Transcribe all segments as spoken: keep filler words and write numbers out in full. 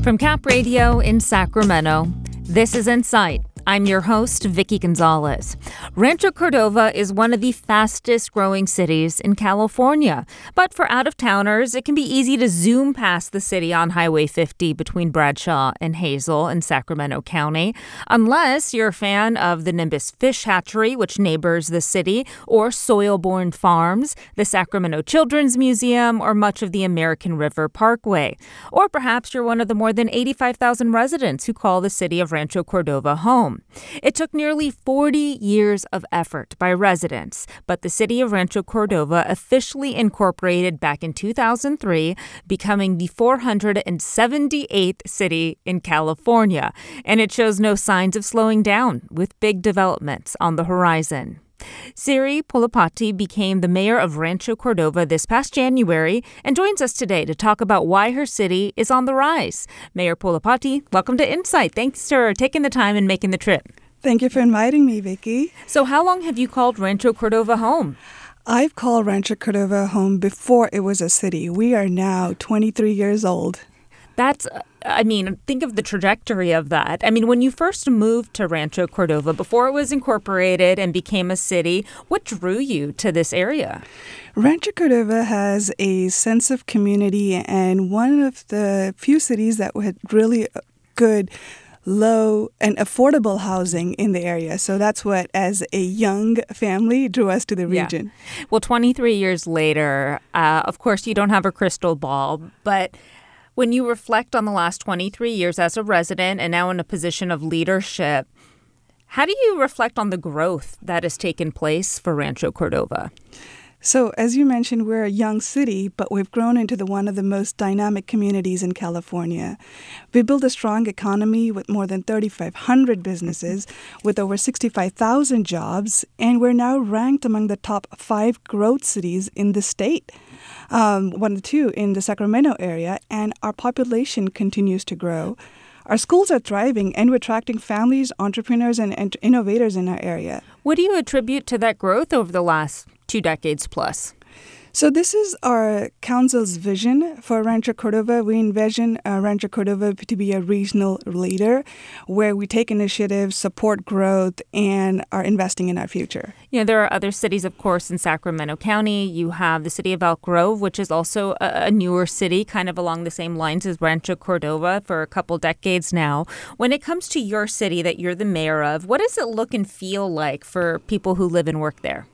From Cap Radio in Sacramento, this is Insight. I'm your host, Vicky Gonzalez. Rancho Cordova is one of the fastest growing cities in California. But for out-of-towners, it can be easy to zoom past the city on Highway fifty between Bradshaw and Hazel in Sacramento County, unless you're a fan of the Nimbus Fish Hatchery, which neighbors the city, or Soil-Born Farms, the Sacramento Children's Museum, or much of the American River Parkway. Or perhaps you're one of the more than eighty-five thousand residents who call the city of Rancho Cordova home. It took nearly forty years of effort by residents, but the city of Rancho Cordova officially incorporated back in two thousand three, becoming the four hundred seventy-eighth city in California. And it shows no signs of slowing down, with big developments on the horizon. Siri Pulapati became the mayor of Rancho Cordova this past January and joins us today to talk about why her city is on the rise. Mayor Pulapati, welcome to Insight. Thanks for taking the time and making the trip. Thank you for inviting me, Vicky. So how long have you called Rancho Cordova home? I've called Rancho Cordova home before it was a city. We are now twenty-three years old. That's, I mean, think of the trajectory of that. I mean, when you first moved to Rancho Cordova, before it was incorporated and became a city, what drew you to this area? Rancho Cordova has a sense of community and one of the few cities that had really good low and affordable housing in the area. So that's what, as a young family, drew us to the region. Yeah. Well, twenty-three years later, uh, of course, you don't have a crystal ball, but when you reflect on the last twenty-three years as a resident and now in a position of leadership, how do you reflect on the growth that has taken place for Rancho Cordova? So, as you mentioned, we're a young city, but we've grown into the one of the most dynamic communities in California. We built a strong economy with more than thirty-five hundred businesses, with over sixty-five thousand jobs, and we're now ranked among the top five growth cities in the state. Um, one of the two in the Sacramento area, and our population continues to grow. Our schools are thriving, and we're attracting families, entrepreneurs, and, and innovators in our area. What do you attribute to that growth over the last two decades plus? So this is our council's vision for Rancho Cordova. We envision uh, Rancho Cordova to be a regional leader where we take initiatives, support growth, and are investing in our future. You know, there are other cities, of course, in Sacramento County. You have the city of Elk Grove, which is also a, a newer city, kind of along the same lines as Rancho Cordova for a couple decades now. When it comes to your city that you're the mayor of, what does it look and feel like for people who live and work there?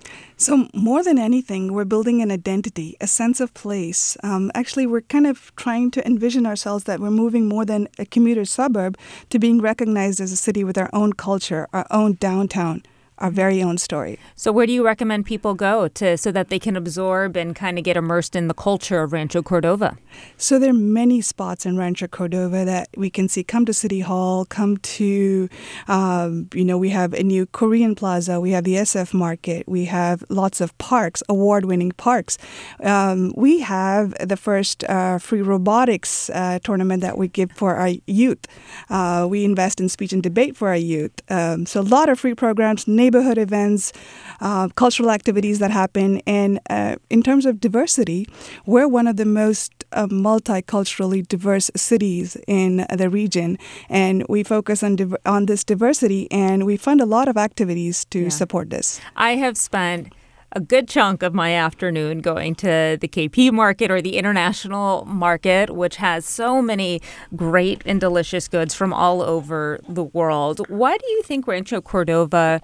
So more than anything, we're building an identity, a sense of place. Um, actually, we're kind of trying to envision ourselves that we're moving more than a commuter suburb to being recognized as a city with our own culture, our own downtown, our very own story. So where do you recommend people go to so that they can absorb and kind of get immersed in the culture of Rancho Cordova? So there are many spots in Rancho Cordova that we can see. Come to City Hall, come to, um, you know, we have a new Korean Plaza, we have the S F Market, we have lots of parks, award-winning parks. Um, we have the first uh, free robotics uh, tournament that we give for our youth. Uh, we invest in speech and debate for our youth. Um, so a lot of free programs, neighborhood events, uh, cultural activities that happen. And uh, in terms of diversity, we're one of the most uh, multiculturally diverse cities in the region. And we focus on div- on this diversity, and we fund a lot of activities to yeah. support this. I have spent a good chunk of my afternoon going to the K P market or the international market, which has so many great and delicious goods from all over the world. Why do you think Rancho Cordova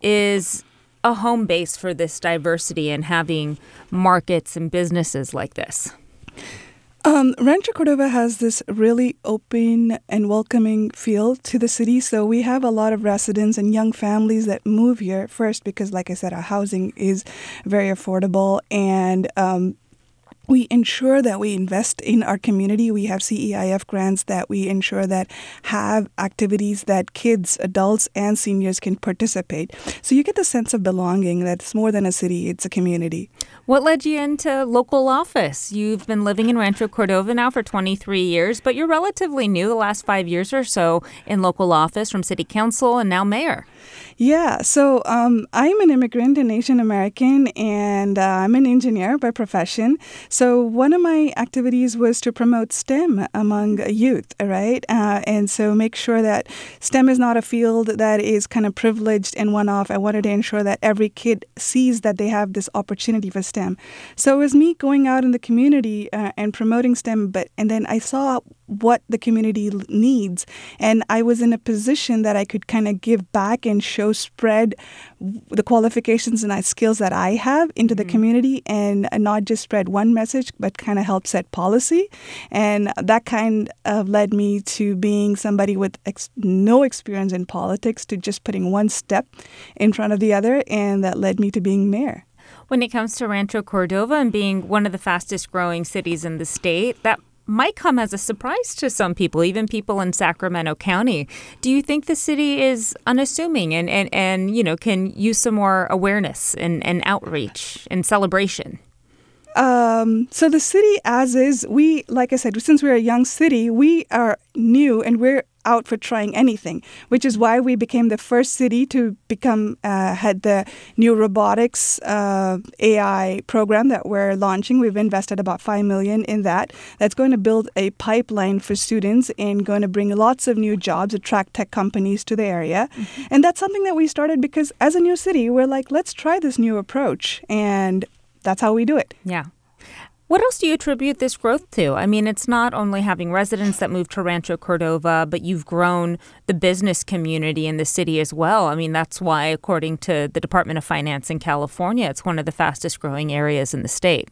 is a home base for this diversity and having markets and businesses like this? Um, Rancho Cordova has this really open and welcoming feel to the city. So we have a lot of residents and young families that move here first because, like I said, our housing is very affordable, and um, we ensure that we invest in our community. We have C E I F grants that we ensure that have activities that kids, adults, and seniors can participate. So you get the sense of belonging that it's more than a city, it's a community. What led you into local office? You've been living in Rancho Cordova now for twenty-three years, but you're relatively new the last five years or so in local office, from city council and now mayor. Yeah, so um, I'm an immigrant and Asian American, and uh, I'm an engineer by profession. So one of my activities was to promote STEM among youth, right? Uh, and so make sure that STEM is not a field that is kind of privileged and one-off. I wanted to ensure that every kid sees that they have this opportunity for STEM. So it was me going out in the community uh, and promoting STEM, but and then I saw what the community needs. And I was in a position that I could kind of give back and show, spread the qualifications and skills that I have into the mm-hmm. community, and not just spread one message, but kind of help set policy. And that kind of led me to being somebody with ex- no experience in politics to just putting one step in front of the other. And that led me to being mayor. When it comes to Rancho Cordova and being one of the fastest growing cities in the state, that might come as a surprise to some people, even people in Sacramento County. Do you think the city is unassuming and, and, and you know, can use some more awareness and, and outreach and celebration? Um, so the city as is, we, like I said, since we're a young city, we are new and we're out for trying anything, which is why we became the first city to become, uh, had the new robotics uh, A I program that we're launching. We've invested about five million dollars in that. That's going to build a pipeline for students and going to bring lots of new jobs, attract tech companies to the area. Mm-hmm. And that's something that we started because as a new city, we're like, let's try this new approach. And that's how we do it. Yeah. What else do you attribute this growth to? I mean, it's not only having residents that moved to Rancho Cordova, but you've grown the business community in the city as well. I mean, that's why, according to the Department of Finance in California, it's one of the fastest growing areas in the state.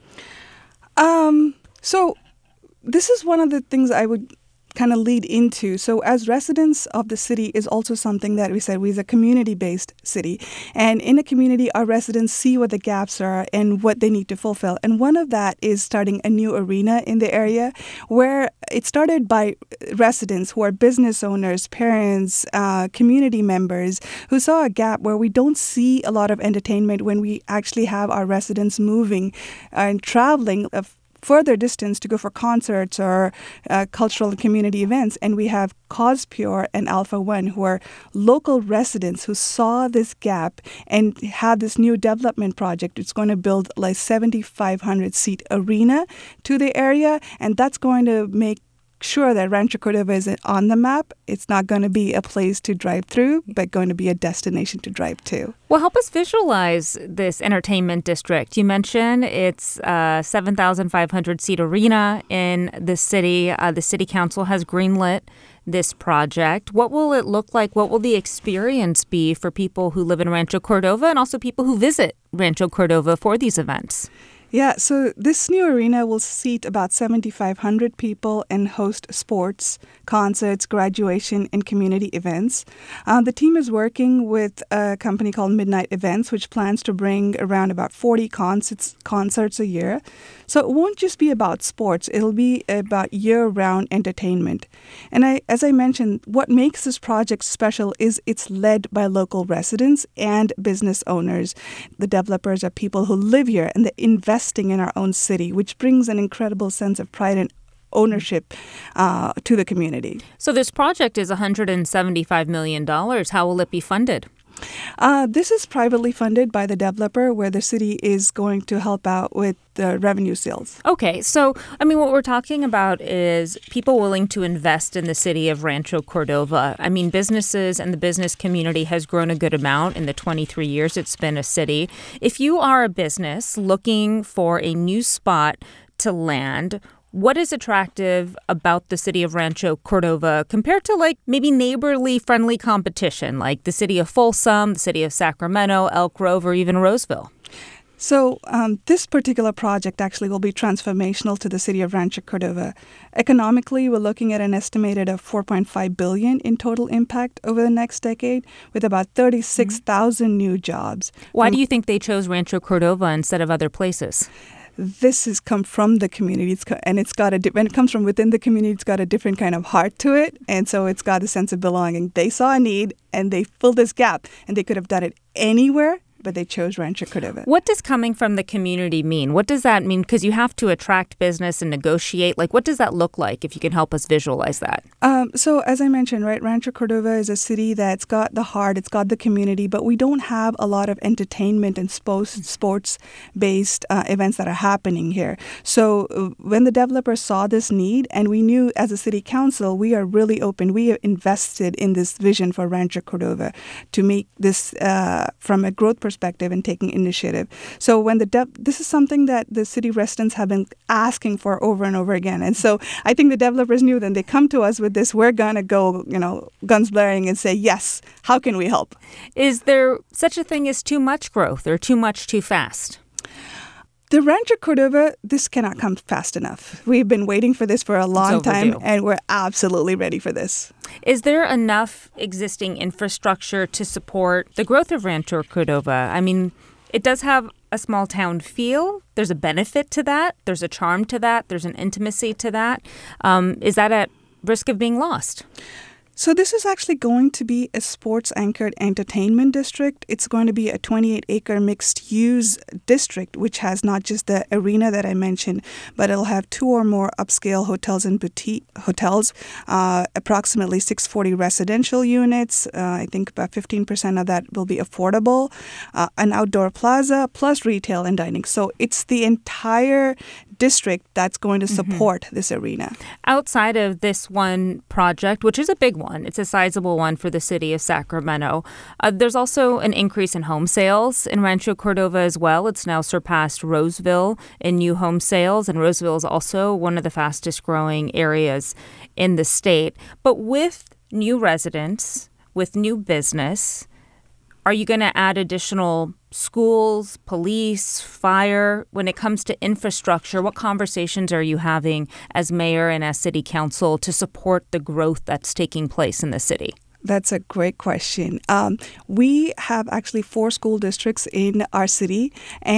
Um. So this is one of the things I would kind of lead into. So as residents of the city is also something that we said we're a community-based city. And in a community, our residents see what the gaps are and what they need to fulfill. And one of that is starting a new arena in the area where it started by residents who are business owners, parents, uh, community members who saw a gap where we don't see a lot of entertainment when we actually have our residents moving and traveling of further distance to go for concerts or uh, cultural and community events. And we have CosPure and Alpha One, who are local residents who saw this gap and have this new development project. It's going to build like seventy-five hundred seat arena to the area, and that's going to make sure that Rancho Cordova is on the map. It's not going to be a place to drive through, but going to be a destination to drive to. Well, help us visualize this entertainment district. You mentioned it's a seven thousand five hundred seat arena in the city. Uh, the city council has greenlit this project. What will it look like? What will the experience be for people who live in Rancho Cordova and also people who visit Rancho Cordova for these events? Yeah, so this new arena will seat about seventy-five hundred people and host sports, concerts, graduation, and community events. Uh, the team is working with a company called Midnight Events, which plans to bring around about forty concerts, concerts a year. So it won't just be about sports. It'll be about year-round entertainment. And I, as I mentioned, what makes this project special is it's led by local residents and business owners. The developers are people who live here and they're investing in our own city, which brings an incredible sense of pride and ownership uh, to the community. So this project is one hundred seventy-five million dollars. How will it be funded? Uh, this is privately funded by the developer, where the city is going to help out with the revenue sales. Okay, so, I mean, what we're talking about is people willing to invest in the city of Rancho Cordova. I mean, businesses and the business community has grown a good amount in the twenty-three years it's been a city. If you are a business looking for a new spot to land, what is attractive about the city of Rancho Cordova compared to like maybe neighborly friendly competition like the city of Folsom, the city of Sacramento, Elk Grove, or even Roseville? So um, this particular project actually will be transformational to the city of Rancho Cordova. Economically, we're looking at an estimated of four point five billion dollars in total impact over the next decade, with about thirty-six thousand mm-hmm. new jobs. Why From- do you think they chose Rancho Cordova instead of other places? This has come from the community, it's co- and it's got a di- when it comes from within the community, it's got a different kind of heart to it, and so it's got a sense of belonging. They saw a need, and they filled this gap, and they could have done it anywhere but they chose Rancho Cordova. What does coming from the community mean? What does that mean? Because you have to attract business and negotiate. Like, what does that look like, if you can help us visualize that? Um, so as I mentioned, right, Rancho Cordova is a city that's got the heart, it's got the community, but we don't have a lot of entertainment and sports-based uh, events that are happening here. So uh, when the developers saw this need, and we knew as a city council, we are really open. We have invested in this vision for Rancho Cordova to make this uh, from a growth perspective and taking initiative. So when the de- this is something that the city residents have been asking for over and over again. And so I think the developers knew that they come to us with this, we're going to go, you know, guns blaring and say, yes, how can we help? Is there such a thing as too much growth or too much too fast? The Rancho Cordova, this cannot come fast enough. We've been waiting for this for a long time, and we're absolutely ready for this. Is there enough existing infrastructure to support the growth of Rancho Cordova? I mean, it does have a small town feel. There's a benefit to that. There's a charm to that. There's an intimacy to that. Um, is that at risk of being lost? So this is actually going to be a sports-anchored entertainment district. It's going to be a twenty-eight acre mixed-use district, which has not just the arena that I mentioned, but it'll have two or more upscale hotels and boutique hotels, uh, approximately six hundred forty residential units. Uh, I think about fifteen percent of that will be affordable, uh, an outdoor plaza, plus retail and dining. So it's the entire district that's going to support mm-hmm. this arena. Outside of this one project, which is a big one, it's a sizable one for the city of Sacramento, uh, there's also an increase in home sales in Rancho Cordova as well. It's now surpassed Roseville in new home sales, and Roseville is also one of the fastest growing areas in the state. But with new residents, with new business, are you going to add additional schools, police, fire? When it comes to infrastructure, what conversations are you having as mayor and as city council to support the growth that's taking place in the city? That's a great question. Um, we have actually four school districts in our city,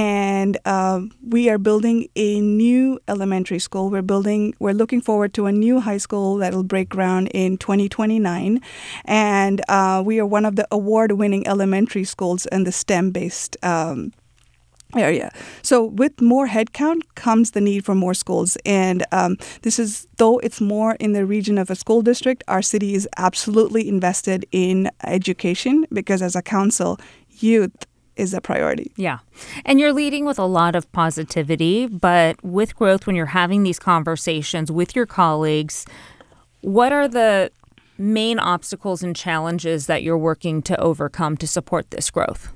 and um, we are building a new elementary school. We're building. We're looking forward to a new high school that will break ground in twenty twenty-nine, and uh, we are one of the award-winning elementary schools in the STEM-based um area. So with more headcount comes the need for more schools. And um, this is, though it's more in the region of a school district, our city is absolutely invested in education because as a council, youth is a priority. Yeah. And you're leading with a lot of positivity, but with growth, when you're having these conversations with your colleagues, what are the main obstacles and challenges that you're working to overcome to support this growth?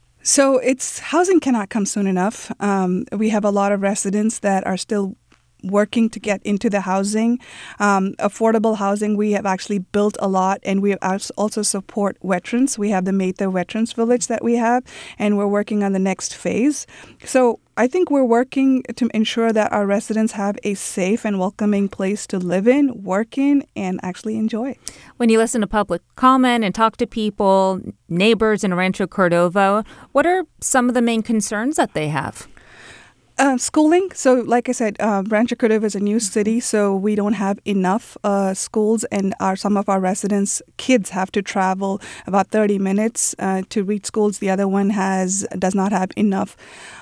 So it's housing cannot come soon enough. Um, we have a lot of residents that are still working to get into the housing. Um, affordable housing, we have actually built a lot, and we also support veterans. We have the Mather Veterans Village that we have, and we're working on the next phase. So I think we're working to ensure that our residents have a safe and welcoming place to live in, work in, and actually enjoy. When you listen to public comment and talk to people, neighbors in Rancho Cordova, what are some of the main concerns that they have? Uh, schooling. So like I said, uh, Rancho Cordova is a new city, so we don't have enough uh, schools, and our some of our residents' kids have to travel about thirty minutes uh, to reach schools. The other one has does not have enough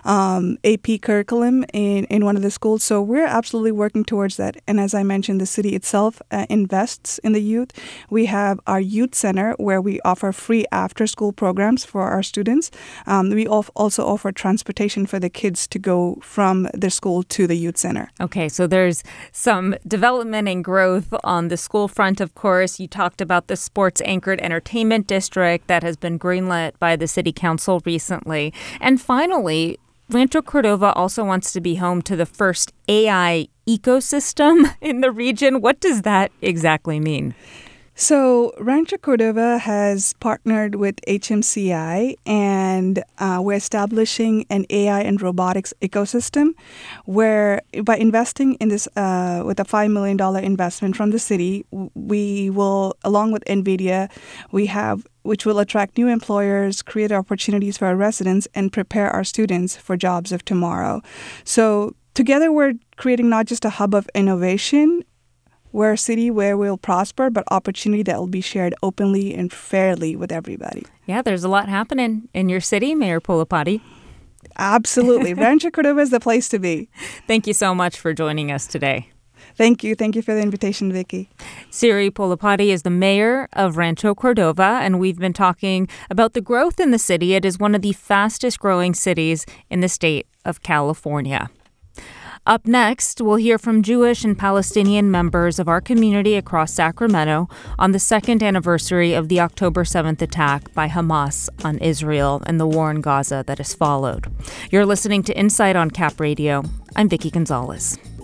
um, A P curriculum in, in one of the schools. So we're absolutely working towards that. And as I mentioned, the city itself uh, invests in the youth. We have our youth center where we offer free after-school programs for our students. Um, we also offer transportation for the kids to go from their school to the youth center. Okay, so there's some development and growth on the school front, of course. You talked about the sports-anchored entertainment district that has been greenlit by the city council recently. And finally, Rancho Cordova also wants to be home to the first A I ecosystem in the region. What does that exactly mean? So Rancho Cordova has partnered with H M C I, and uh, we're establishing an A I and robotics ecosystem where by investing in this uh, with a five million dollars investment from the city, we will, along with NVIDIA, we have which will attract new employers, create opportunities for our residents, and prepare our students for jobs of tomorrow. So together we're creating not just a hub of innovation, We're a city where we'll prosper, but opportunity that will be shared openly and fairly with everybody. Yeah, there's a lot happening in your city, Mayor Pulapati. Absolutely. Rancho Cordova is the place to be. Thank you so much for joining us today. Thank you. Thank you for the invitation, Vicky. Siri Pulapati is the mayor of Rancho Cordova, and we've been talking about the growth in the city. It is one of the fastest growing cities in the state of California. Up next, we'll hear from Jewish and Palestinian members of our community across Sacramento on the second anniversary of the October seventh attack by Hamas on Israel and the war in Gaza that has followed. You're listening to Insight on Cap Radio. I'm Vicky Gonzalez.